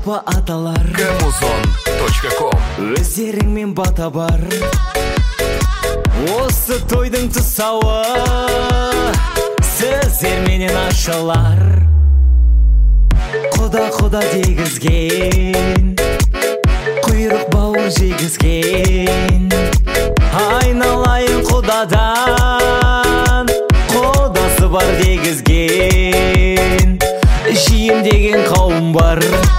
папа аталар Gamuzon.com өздеріңмен бата бар. Осы тойдың тұсауы сіздерменен ашылар. Құда дегізген, құйрық бауыр жегізген. Айналайын құдадан, құдасы бар дегізген. Жием деген қауым бар,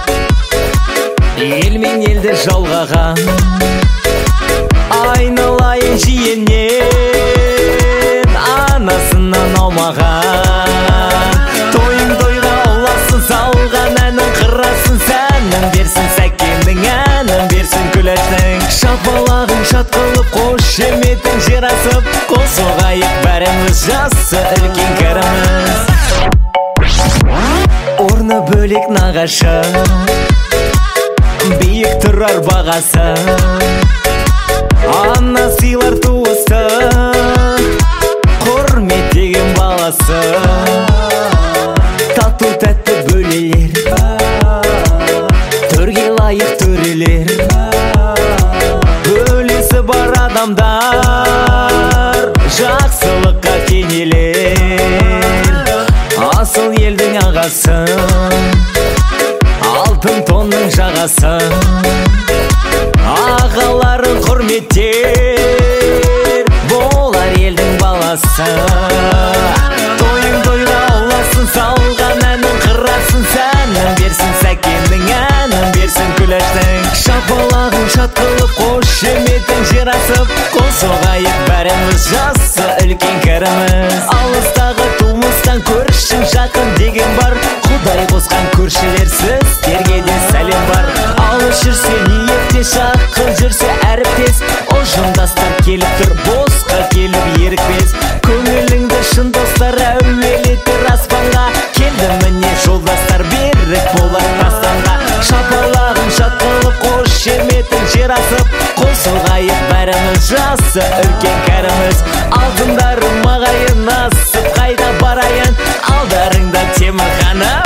ел мен елді жалғаған. Айналайын жиеннен, анасынан аумаған. Тойың тойға ұласын салған, әнін қырасын сәнін берсін, сәкеннің әнін берсін күләштің. Шапалағын шат қылып, қошеметін жер асып, қол соғайық бәріміз, жасы үлкен кәріміз. Орны бөлек нағашы, биік тұрар бағасы. Ана сыйлар туысты, құрмет деген баласы. Тату тәтті бөлелер, төрге лайық төрелер. Бөлесі бар адамдар, жақсылыққа кенелер. Асыл елдің ағасы, алтын тонның жағасы. Ағаларын құрметтер, болар елдің баласы. Тойың тойға ұласын салған, әнін қырасын сәнін берсін, сәкеннің әнін берсін күләштің. Шапалағын шат қылып, қошеметін жер асып, қол соғайық бәріміз, жасы үлкен кәріміз. Алыстағы тумыстан көршің жақын деген бар, Құдай қосқан көршілер сіздерге де сәлем бар. Алыс жүрсе ниеттес, жақын жүрсе әріптес, ұжымдастар келіп тұр, босқа келіп ерікпес. Көңіліңді шын достар әуелетер аспанға, келді міне жолдастар берік болар тастанға. Шапалағын шат қылып, қошеметін жер асып, қол соғайық бәріміз, жасы үлкен кәріміз. Алтындарым ағайын, асып қайда барайын, алдарыңда темір ханым.